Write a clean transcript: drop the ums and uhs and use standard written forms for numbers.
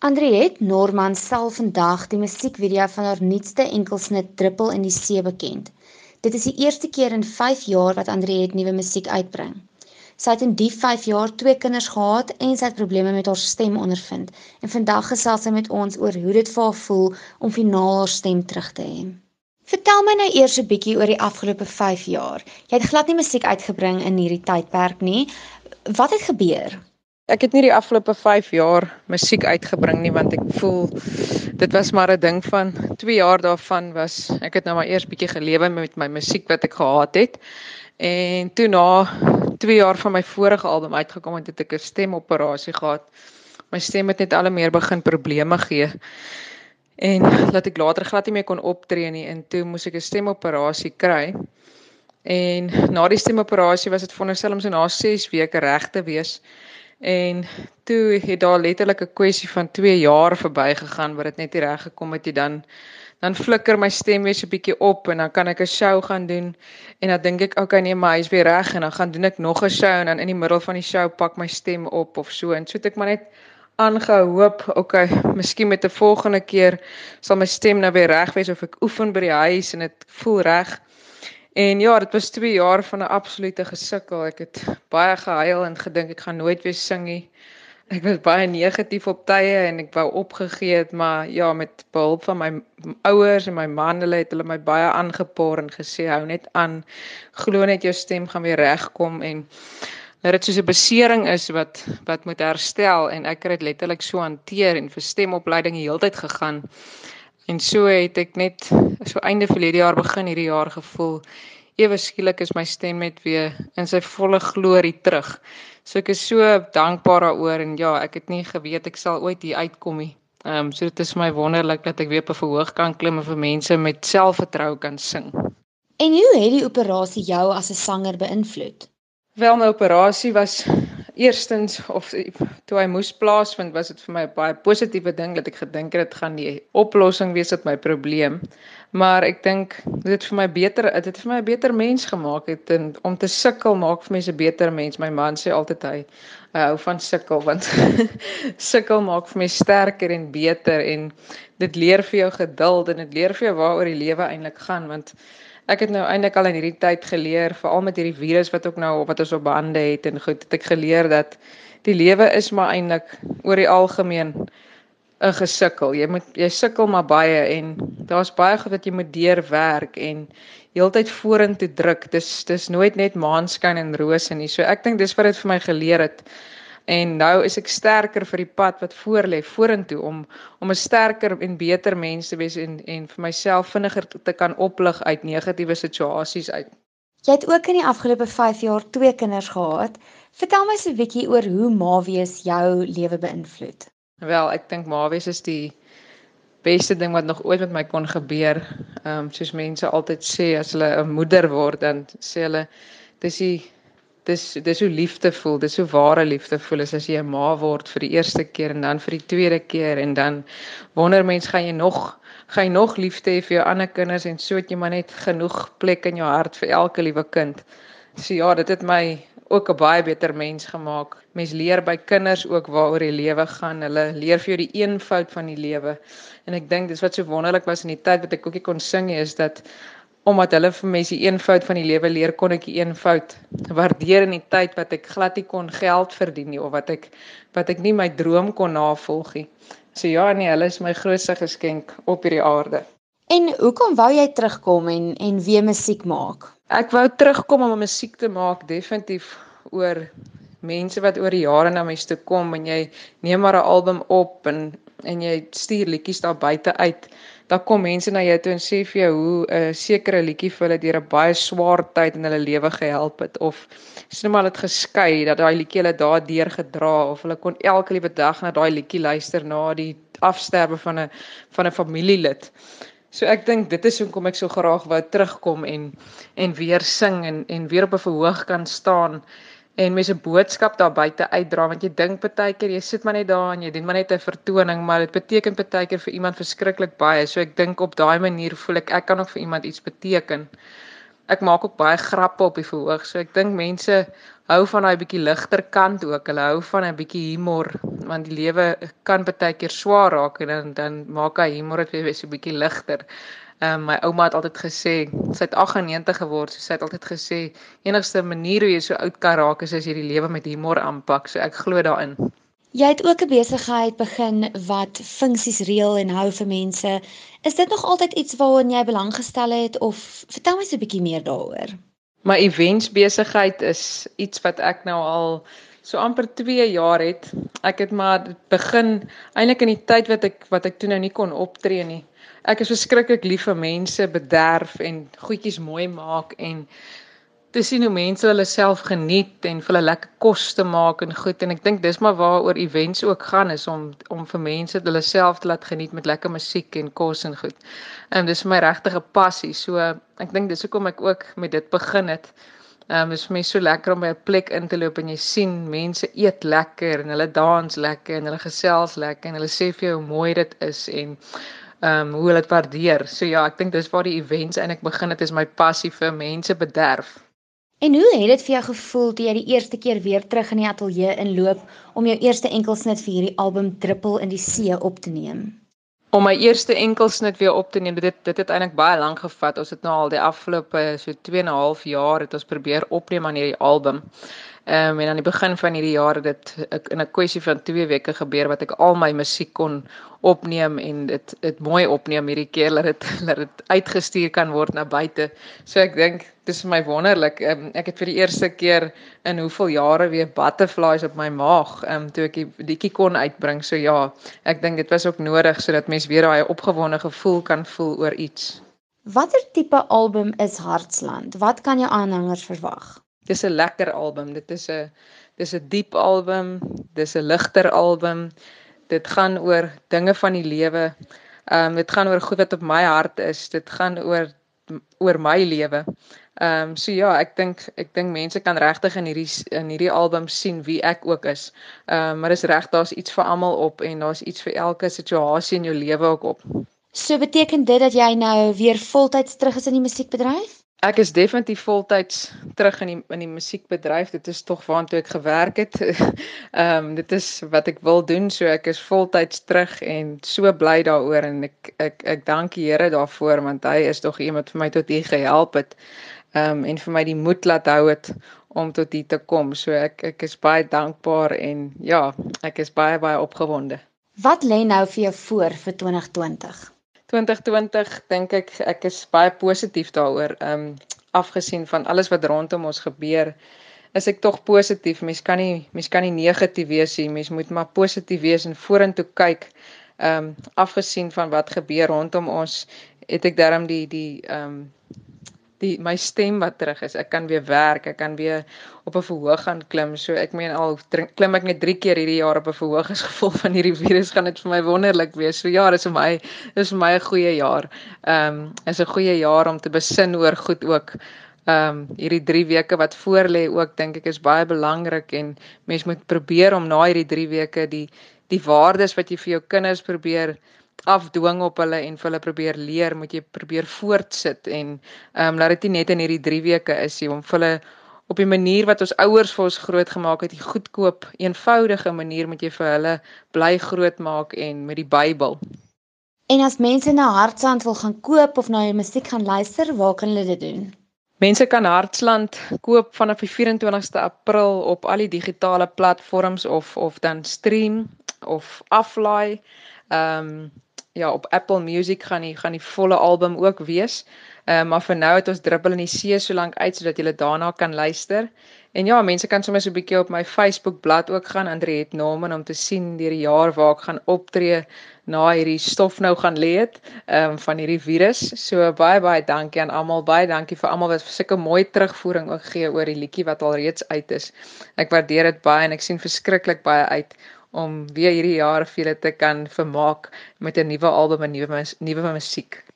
Andriette Norman sal vandag die musiekvideo van haar nuutste enkelsnit Druppel in die See bekend. Dit is die eerste keer in 5 jaar wat Andriette nuwe musiek uitbring. Sy het in die 5 jaar 2 kinders gehad en sy het probleme met haar stem ondervind. En vandag gesels sy met ons oor hoe dit vir haar voel om finaal haar stem terug te hê. Vertel my nou eers 'n bietjie oor die afgelope 5 jaar. Jy het glad nie musiek uitgebring in hierdie tydperk nie. Wat het gebeur? Ek het nie die afgelope 5 jaar musiek uitgebring nie, want ek voel, dit was maar 'n ding van 2 jaar daarvan was, ek het nou maar eers bietjie gelewe met my musiek wat ek gehad het, en toe na 2 jaar van my vorige album uitgekom het ek 'n stemoperasie gehad. My stem het net al meer begin probleme gee, en dat ek later glad nie meer kon optree nie, en toe moes ek 'n stemoperasie kry, en na die stemoperasie was dit veronderstel om so na 6 weke reg te wees. En toe het daar letterlik 'n kwessie van 2 jaar verbygegaan waar dit net nie reg gekom het nie. Dan flikker my stem weer so 'n bietjie op en dan kan ek 'n show gaan doen en dan dink ek okay nee, maar hy is weer reg en dan gaan doen ek nog 'n show en dan in die middel van die show pak my stem op of so en so het ek maar net aangehou hoop okay, miskien met 'n volgende keer sal my stem nou weer reg wees of ek oefen by die huis en dit voel reg. En ja, dit was 2 jaar van 'n absolute gesukkel. Ek het baie gehuil en gedink ek gaan nooit weer sing nie. Ek was baie negatief op tye en ek wou opgegee het, maar ja, met behulp van my ouers en my man, het hulle my baie aangepoor en gesê hou net aan, glo net jou stem gaan weer regkom en dat dit soos 'n besering is wat moet herstel en ek het dit letterlik so hanteer en vir stemopleiding die hele tyd gegaan. En so het ek net so einde verlede jaar begin hierdie jaar gevoel, ewe skielik is my stem net weer in sy volle glorie terug. So ek is so dankbaar daaroor en ja, ek het nie geweet ek sal ooit hier uitkom nie. So dit is vir my wonderlik dat ek weer op 'n verhoog kan klim en vir mense met selfvertroue kan sing. En hoe het die operasie jou as 'n sanger beïnvloed? Wel, my operasie was eerstens, of toe hy moes plaasvind, was dit vir my 'n baie positiewe ding, dat ek gedink het dit gaan die oplossing wees tot my probleem. Maar ek dink, dit het vir my 'n beter mens gemaak het, en om te sukkel maak vir mense 'n beter mens. My man sê altyd hy hou van sukkel, want sukkel maak vir my sterker en beter, en dit leer vir jou geduld, en dit leer vir jou waaroor die lewe eintlik gaan, want ek het nou eintlik al in hierdie tyd geleer, veral met hierdie virus wat ons op hande het en goed, het ek geleer dat die lewe is maar eintlik oor die algemeen 'n gesukkel. Jy sukkel maar baie en daar's baie goed wat jy moet deurwerk en heeltyd vorentoe druk. Dis nooit net maanskyn en rose nie. So ek dink dis wat dit vir my geleer het. En nou is ek sterker vir die pad wat voorlê vorentoe om 'n sterker en beter mens te wees en vir myself vinniger te kan oplig uit negatiewe situasies uit. Jy het ook in die afgelope 5 jaar 2 kinders gehad. Vertel my so 'n bietjie oor hoe ma wees jou lewe beïnvloed. Wel, ek dink ma wees is die beste ding wat nog ooit met my kon gebeur. Soos mense altyd sê, as hulle 'n moeder word, dan sê hulle dis hoe liefde voel, dis hoe ware liefde voel, is as jy 'n ma word vir die eerste keer en dan vir die tweede keer en dan wonder mens, gaan jy nog liefde hê vir jou ander kinders en so het jy maar net genoeg plek in jou hart vir elke liewe kind. So ja, dit het my ook 'n baie beter mens gemaak. Mens leer by kinders ook waaroor die lewe gaan. Hulle leer vir jou die eenvoud van die lewe. En ek dink dis wat so wonderlik was in die tyd wat ek ook nie kon sing nie, is dat omdat hulle vir mense die eenvoud van die lewe leer, kon ek die eenvoud waardeer in die tyd wat ek glad nie kon geld verdien nie, of wat ek nie my droom kon navolg nie. So ja, nee, hulle is my grootste geskenk op hierdie aarde. En hoekom wou jy terugkom en weer musiek maak? Ek wou terugkom om musiek te maak, definitief oor mense wat oor die jare na my toe kom en jy neem maar 'n album op en jy stuur liedjies daar buite uit. Dan kom mense na jou toe en sê vir jou hoe 'n sekere liedjie vir hulle deur 'n baie swaar tyd in hulle lewe gehelp het, of sien maar dit geskei dat daai liedjie hulle daardeur gedra, of hulle kon elke liewe dag na daai liedjie luister na die afsterwe van 'n familielid. So ek dink dit is hoekom ek so graag wou terugkom en weer sing en weer op 'n verhoog kan staan en mense 'n boodskap daar buite uitdra, want jy dink partykeer jy sit maar net daar en jy doen maar net 'n vertoning, maar dit beteken partykeer vir iemand verskriklik baie. So ek dink op daai manier voel ek kan ook vir iemand iets beteken. ek maak ook baie grappe op die verhoog. So ek dink mense hou van daai bietjie ligter kant ook. Hulle hou van 'n bietjie humor want die lewe kan baie keer swaar raak en dan maak hy humor dit weer so 'n bietjie ligter. My ouma het altyd gesê, sy het 98 geword, so sy het altyd gesê, enigste manier hoe jy so oud kan raak is as jy die lewe met humor aanpak. So ek glo daarin. Jy het ook 'n besigheid begin wat funksies reël en hou vir mense. Is dit nog altyd iets waarin jy belang gestel het of vertel my so 'n bietjie meer daaroor? My events besigheid is iets wat ek nou al so amper 2 jaar het. Ek het maar begin eintlik in die tyd wat ek toe nou nie kon optree nie. Ek is verskriklik lief vir mense bederf en goedjies mooi maak en te sien hoe mense hulle self geniet en vir hulle lekker kos te maak en goed en ek dink dis maar waaroor events ook gaan is om vir mense hulle self te laat geniet met lekker musiek en kos en goed. Dis vir my regtig 'n passie. So ek dink dis hoekom ek ook met dit begin het. Dis vir my so lekker om by 'n plek in te loop en jy sien mense eet lekker en hulle dans lekker en hulle gesels lekker en hulle sê vir jou hoe mooi dit is en hoe hulle dit waardeer. So ja, ek dink dis waar die events eintlik begin het, is my passie vir mense bederf. En hoe het dit vir jou gevoel toe jy die eerste keer weer terug in die ateljee inloop om jou eerste enkelsnit vir hierdie album Druppel in die See op te neem? Om my eerste enkelsnit weer op te neem, dit het eintlik baie lank gevat. Ons het nou al die afgelope so 2,5 jaar het ons probeer opneem aan hierdie album. En aan die begin van hierdie jaar het dit in 'n kwessie van 2 weke gebeur wat ek al my musiek kon opneem en dit mooi opneem hierdie keer dat dit uitgestuur kan word na buite. So ek dink dis vir my wonderlik. Ek het vir die eerste keer in hoeveel jare weer butterflies op my maag toe ek die liedjie kon uitbring. So ja, ek dink dit was ook nodig sodat mens weer daai opgewonde gevoel kan voel oor iets. Watter tipe album is Hartsland? Wat kan jou aanhangers verwag? Dis 'n lekker album. Dis 'n diep album, dis 'n ligter album. Dit gaan oor dinge van die lewe. Dit gaan oor goed wat op my hart is. Dit gaan oor my lewe. So ja, ek dink mense kan regtig in hierdie album sien wie ek ook is. Maar dis reg, daar's iets vir almal op en daar's iets vir elke situasie in jou lewe ook op. So beteken dit dat jy nou weer voltyds terug is in die musiekbedryf? Ek is definitief voltyds terug in die musiekbedryf. Dit is tog waartoe ek gewerk het. Dit is wat ek wil doen, so ek is voltyds terug en so bly daaroor en ek dank die Here daarvoor want hy is tog iemand vir my tot hier gehelp het en vir my die moed laat hou het om tot hier te kom. So ek is baie dankbaar en ja, ek is baie opgewonde. Wat lê nou vir jou voor vir 2020? 2020 dink ek is baie positief daaroor. Afgesien van alles wat rondom ons gebeur, is ek tog positief. Mens kan nie negatief wees nie. Mens moet maar positief wees en vorentoe kyk. Afgesien van wat gebeur rondom ons, het ek daarom my stem wat terug is. Ek kan weer werk, ek kan weer op 'n verhoog gaan klim. So ek meen al klim ek net 3 keer hierdie jaar op 'n verhoog as gevolg van hierdie virus, gaan dit vir my wonderlik wees. So ja, dis vir my 'n goeie jaar. Is 'n goeie jaar om te besin oor goed ook. Hierdie 3 weke wat voor lê ook, dink ek is baie belangrik en mens moet probeer om na hierdie 3 weke die waardes wat jy vir jou kinders probeer afdwing op hulle en vir hulle probeer leer, moet jy probeer voortsit en laat dit nie net in hierdie 3 weke is nie, om vir hulle op die manier wat ons ouers vir ons groot gemaak het, die goedkoop, eenvoudige manier moet jy vir hulle bly groot maak en met die Bybel. En as mense na Hartsland wil gaan koop of na jou musiek gaan luister, waar kan hulle dit doen? Mense kan Hartsland koop vanaf die 24ste April op al die digitale platforms of dan stream of aflaai. Ja, op Apple Music gaan die volle album ook wees. Maar vir nou het ons Druppel in die See so lank uit sodat jy daarna kan luister. En ja, mense kan sommer so 'n bietjie op my Facebook bladsy ook gaan, Andriette Norman, om te sien deur die jaar waar ek gaan optree na hierdie stof nou gaan lê het van hierdie virus. So baie dankie aan almal. Baie dankie vir almal wat sulke mooi terugvoering ook gee oor die liedjie wat al reeds uit is. Ek waardeer dit baie en ek sien verskriklik baie uit om weer hierdie jaar vir julle te kan vermaak met 'n nuwe album en nuwe musiek.